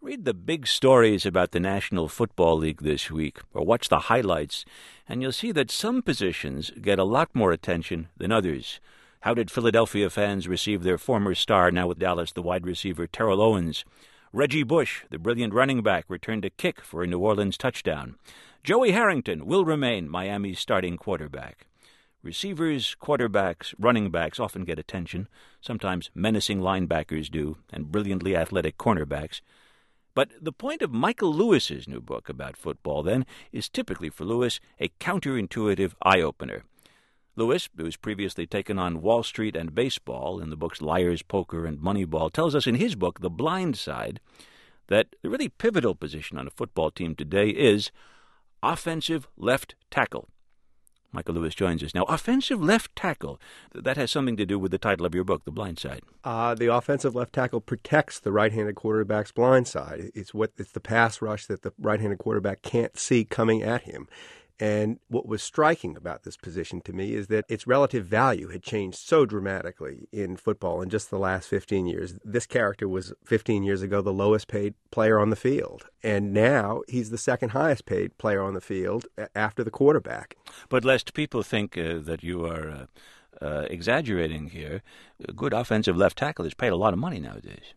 Read the big stories about the National Football League this week, or watch the highlights, and you'll see that some positions get a lot more attention than others. How did Philadelphia fans receive their former star, now with Dallas, the wide receiver Terrell Owens? Reggie Bush, the brilliant running back, returned a kick for a New Orleans touchdown. Joey Harrington will remain Miami's starting quarterback. Receivers, quarterbacks, running backs often get attention. Sometimes menacing linebackers do, and brilliantly athletic cornerbacks. But the point of Michael Lewis's new book about football, then, is typically for Lewis a counterintuitive eye-opener. Lewis, who's previously taken on Wall Street and baseball in the books Liar's Poker and Moneyball, tells us in his book, The Blind Side, that the really pivotal position on a football team today is offensive left tackle. Michael Lewis joins us now. Offensive left tackle. That has something to do with the title of your book, The Blind Side. The offensive left tackle protects the right-handed quarterback's blind side. It's the pass rush that the right-handed quarterback can't see coming at him. And what was striking about this position to me is that its relative value had changed so dramatically in football in just the last 15 years. This character was 15 years ago the lowest paid player on the field. And now he's the second highest paid player on the field after the quarterback. But lest people think that you are exaggerating here, a good offensive left tackle is paid a lot of money nowadays.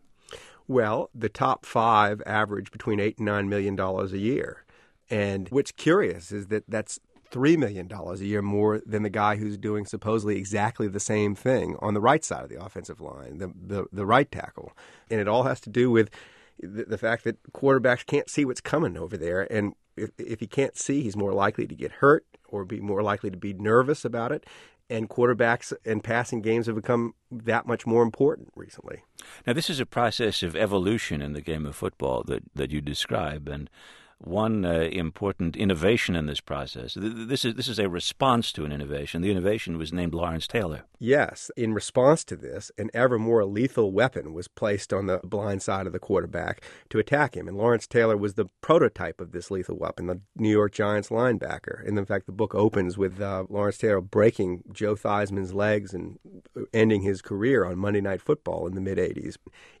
Well, the top five average between $8 and $9 million a year. And what's curious is that that's $3 million a year more than the guy who's doing supposedly exactly the same thing on the right side of the offensive line, the right tackle. And it all has to do with the fact that quarterbacks can't see what's coming over there. And if he can't see, he's more likely to get hurt or be more likely to be nervous about it. And quarterbacks and passing games have become that much more important recently. Now, this is a process of evolution in the game of football that you describe, and one important innovation in this process. This is a response to an innovation. The innovation was named Lawrence Taylor. Yes. In response to this, an ever more lethal weapon was placed on the blind side of the quarterback to attack him. And Lawrence Taylor was the prototype of this lethal weapon, the New York Giants linebacker. And in fact, the book opens with Lawrence Taylor breaking Joe Theismann's legs and ending his career on Monday Night Football in the mid-'80s.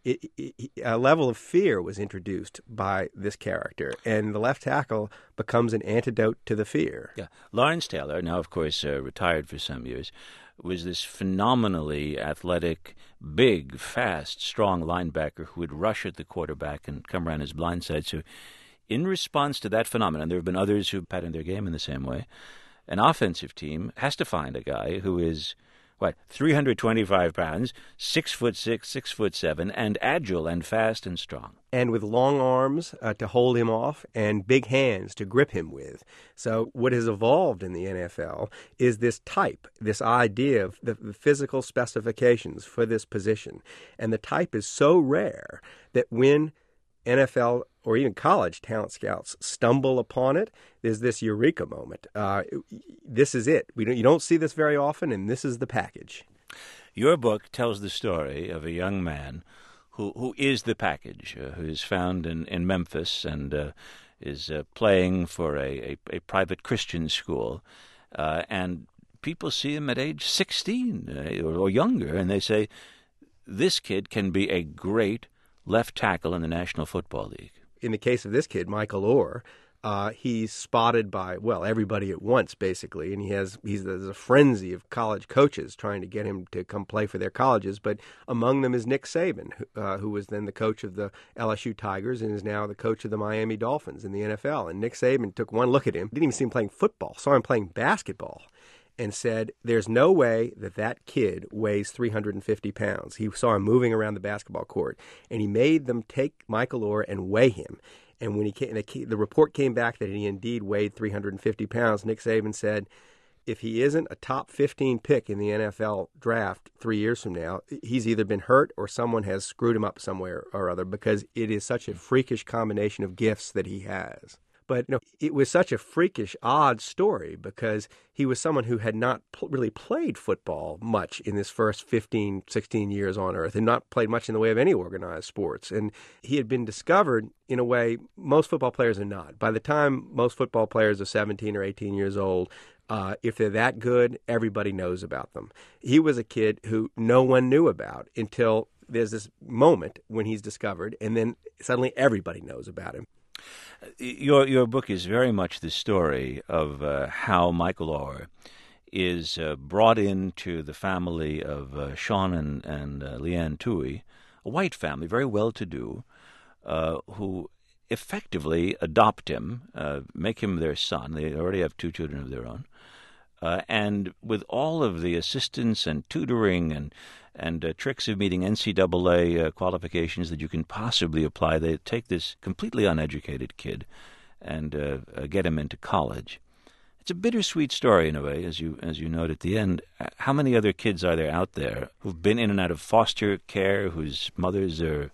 A level of fear was introduced by this character, and the left tackle becomes an antidote to the fear. Yeah. Lawrence Taylor, now of course retired for some years, was this phenomenally athletic, big, fast, strong linebacker who would rush at the quarterback and come around his blind side. So in response to that phenomenon, there have been others who patterned their game in the same way. An offensive team has to find a guy who is 325 pounds, 6'6", 6'7", and agile and fast and strong. And with long arms to hold him off and big hands to grip him with. So what has evolved in the NFL is this type, this idea of the physical specifications for this position. And the type is so rare that when NFL or even college talent scouts stumble upon it, there's this eureka moment. This is it. You don't see this very often, and this is the package. Your book tells the story of a young man who is the package, who is found in Memphis and is playing for a private Christian school. And people see him at age 16 or younger, and they say, this kid can be a great left tackle in the National Football League. In the case of this kid, Michael Orr, he's spotted by, everybody at once, basically, and there's a frenzy of college coaches trying to get him to come play for their colleges, but among them is Nick Saban, who was then the coach of the LSU Tigers and is now the coach of the Miami Dolphins in the NFL. And Nick Saban took one look at him, didn't even see him playing football, saw him playing basketball, and said, there's no way that kid weighs 350 pounds. He saw him moving around the basketball court, and he made them take Michael Orr and weigh him. And when the report came back that he indeed weighed 350 pounds, Nick Saban said, if he isn't a top 15 pick in the NFL draft 3 years from now, he's either been hurt or someone has screwed him up somewhere or other, because it is such a freakish combination of gifts that he has. But it was such a freakish, odd story because he was someone who had not really played football much in his first 15, 16 years on Earth and not played much in the way of any organized sports. And he had been discovered in a way most football players are not. By the time most football players are 17 or 18 years old, if they're that good, everybody knows about them. He was a kid who no one knew about until there's this moment when he's discovered, and then suddenly everybody knows about him. Your book is very much the story of how Michael Oher is brought into the family of Sean and Leanne Toohey, a white family, very well-to-do, who effectively adopt him, make him their son. They already have 2 children of their own. And with all of the assistance and tutoring and tricks of meeting NCAA qualifications that you can possibly apply, they take this completely uneducated kid and get him into college. It's a bittersweet story in a way, as you note at the end. How many other kids are there out there who've been in and out of foster care, whose mothers are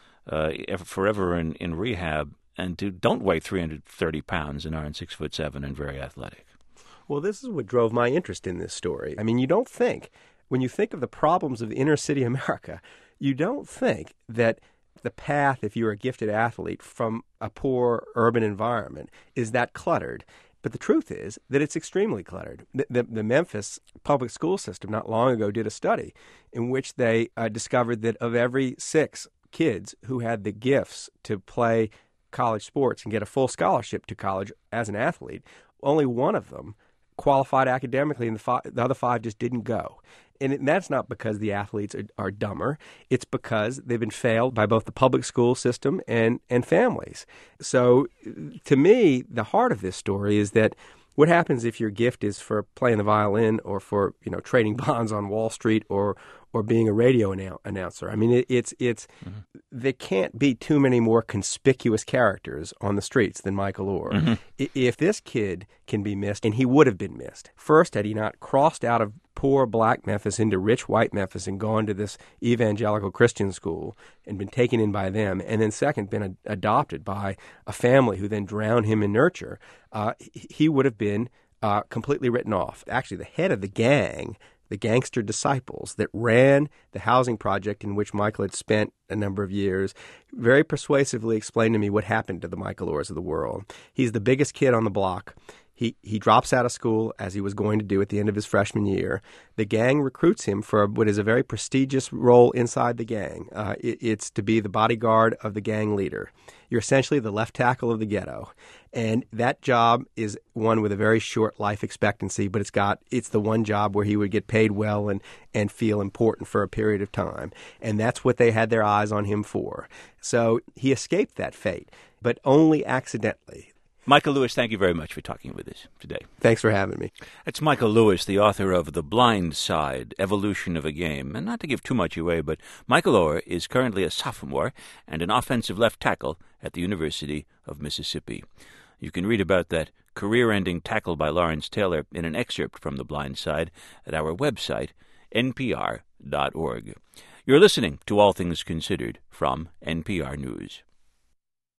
forever in rehab, and who don't weigh 330 pounds and aren't 6'7" and very athletic? Well, this is what drove my interest in this story. I mean, you don't think, when you think of the problems of inner city America, you don't think that the path, if you're a gifted athlete from a poor urban environment, is that cluttered. But the truth is that it's extremely cluttered. The Memphis public school system not long ago did a study in which they discovered that of every 6 kids who had the gifts to play college sports and get a full scholarship to college as an athlete, only one of them qualified academically, and the other 5 just didn't go. And that's not because the athletes are dumber. It's because they've been failed by both the public school system and families. So to me, the heart of this story is that what happens if your gift is for playing the violin or for trading bonds on Wall Street or being a radio announcer? I mean, it's there can't be too many more conspicuous characters on the streets than Michael Oher. Mm-hmm. If this kid can be missed, and he would have been missed, first, had he not crossed out of poor black Memphis into rich white Memphis and gone to this evangelical Christian school and been taken in by them, and then second, been adopted by a family who then drowned him in nurture, he would have been completely written off. Actually, the head of the gang, the Gangster Disciples that ran the housing project in which Michael had spent a number of years, very persuasively explained to me what happened to the Michael Ohers of the world. He's the biggest kid on the block. He drops out of school, as he was going to do at the end of his freshman year. The gang recruits him for what is a very prestigious role inside the gang. It's to be the bodyguard of the gang leader. You're essentially the left tackle of the ghetto. And that job is one with a very short life expectancy, but it's the one job where he would get paid well and feel important for a period of time. And that's what they had their eyes on him for. So he escaped that fate, but only accidentally. Michael Lewis, thank you very much for talking with us today. Thanks for having me. That's Michael Lewis, the author of The Blind Side, Evolution of a Game. And not to give too much away, but Michael Oher is currently a sophomore and an offensive left tackle at the University of Mississippi. You can read about that career-ending tackle by Lawrence Taylor in an excerpt from The Blind Side at our website, npr.org. You're listening to All Things Considered from NPR News.